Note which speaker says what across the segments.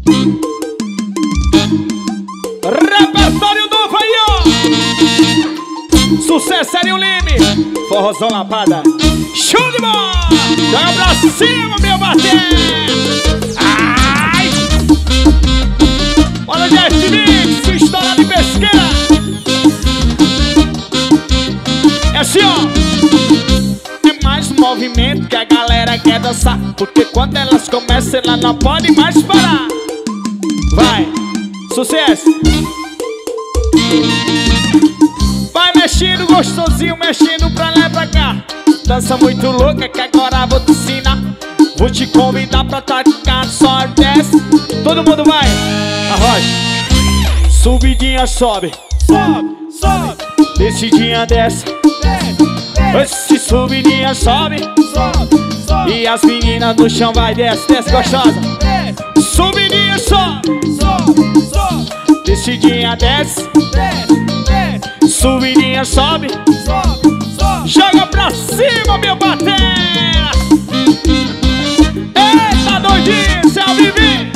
Speaker 1: Repertório novo aí, ó. Sucesso, Sério Lime. Forrozão Lapada. Show de bola. Joga pra cima, meu bater. Ai. Olha o Jeff Mix, história de pesqueira. É assim, ó. É mais movimento que a galera quer dançar, porque quando elas começam, ela não pode mais parar. Vai, sucesso. Vai mexendo gostosinho, mexendo pra lá e pra cá. Dança muito louca que agora vou te ensinar. Vou te convidar pra tacar, só desce. Todo mundo vai, arrocha. Subidinha sobe, sobe, sobe. Descidinha desce, esse subidinha sobe, sobe, sobe. E as meninas no chão vai, desce, desce gostosa. Subidinha sobe, sobe, sobe. Descidinha desce, subidinha sobe, sobe, sobe. Joga pra cima, meu batera. Eita doidinha, ao viver.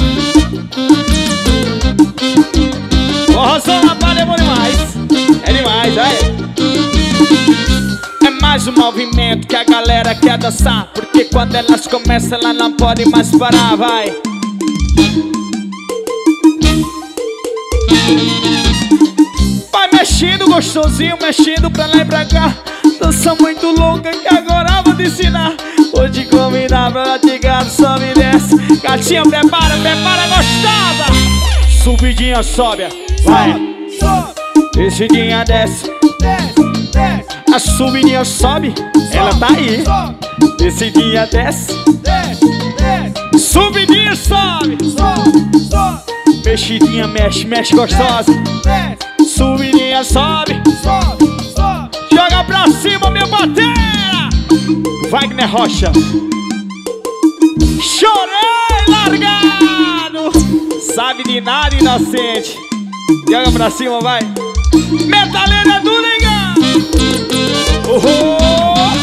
Speaker 1: Forrozão Lapada é bom demais. É demais, aí. É mais um movimento que a galera quer dançar, porque quando elas começam, ela não pode mais parar, vai. Vai mexendo gostosinho, mexendo pra lá e pra cá. Dança muito louca que agora vou te ensinar. Vou te convidar pra latigar, sobe e desce. Gatinha, prepara, prepara, gostosa. Subidinha, sobe, vai. Descidinha, desce. A subidinha sobe, ela tá aí. Descidinha, desce. Subidinha, sobe. Mexidinha, mexe, mexe gostosa. Subidinha, sobe. Joga pra cima, meu batera. Wagner Rocha. Chorei largado. Sabe de nada, inocente. Joga pra cima, vai. Metaleira do Negão. Oh, oh.